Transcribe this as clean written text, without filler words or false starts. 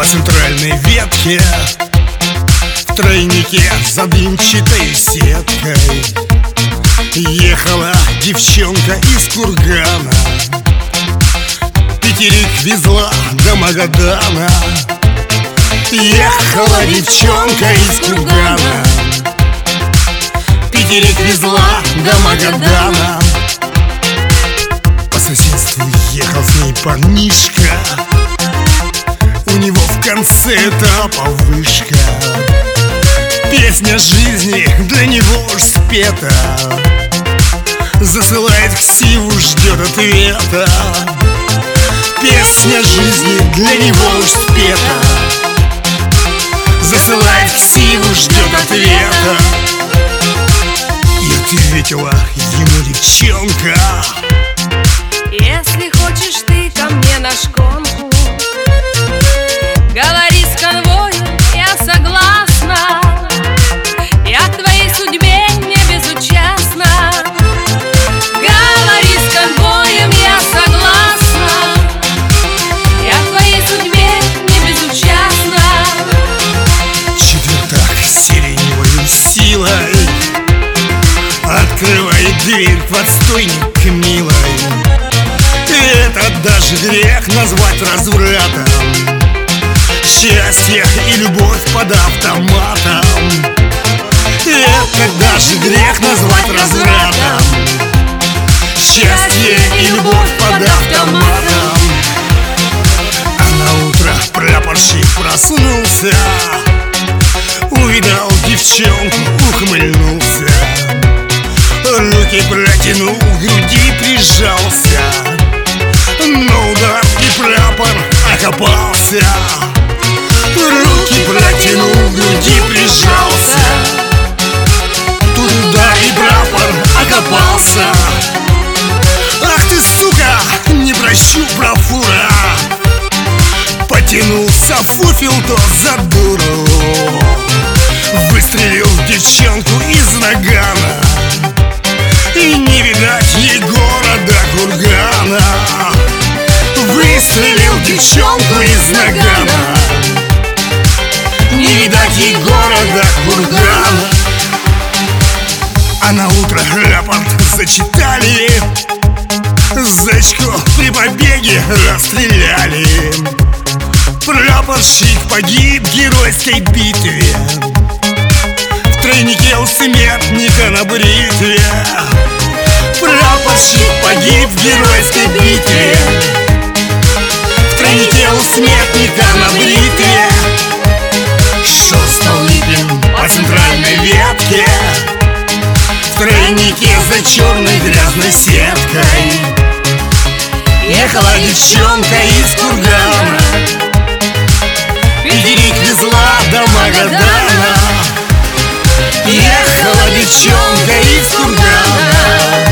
по центральной ветке, в тройнике за дымчатой сеткой ехала девчонка из Кургана. Пятерик везла до Магадана. Ехала девчонка из Кургана. Пятерик везла до Магадана. По соседству ехал с ней парнишка, у него в конце этапа вышка. Песня жизни для него уж спета, засылает ксиву, ждет ответа. Песня жизни для него уж спета, засылает ксиву, ждет ответа. И ответила ему девчонка: если хочешь ты ко мне на шконку, говори с конвоем, я согласна. Я к твоей судьбе не безучастна. Говори с конвоем, я согласна. Я к твоей судьбе не безучастна. Четвертак сиреневой силой открывает дверь в отстойник милой. Это даже грех назвать развратом. Счастье и любовь под автоматом. Это даже грех назвать развратом. Счастье и любовь под автоматом. А на утро прапорщик проснулся, увидал девчонку, ухмыльнулся, руки протянул, к груди прижался. Но удар и прапор окопался. Руки протянул, к груди прижался. Тут удар и прапор окопался. Ах ты, сука, не прощу, бравура! Потянулся фуфел тот за дуру, выстрелил в девчонку из нагана. И не видать ей города Кургана. Выстрелил девчонку из нагана. Не видать ей города Кургана. А на утро рапорт зачитали, зэчку при побеге расстреляли. Прапорщик погиб в геройской битве, в тройнике у смертника на бритве. Прапорщик погиб в геройской битве, в тройнике у смертника на бритве. Шел Столыпин по центральной ветке, в тройнике за черной грязной сеткой ехала девчонка из Кургана. Пятерик везла до Магадана. Ехала девчонка из Кургана.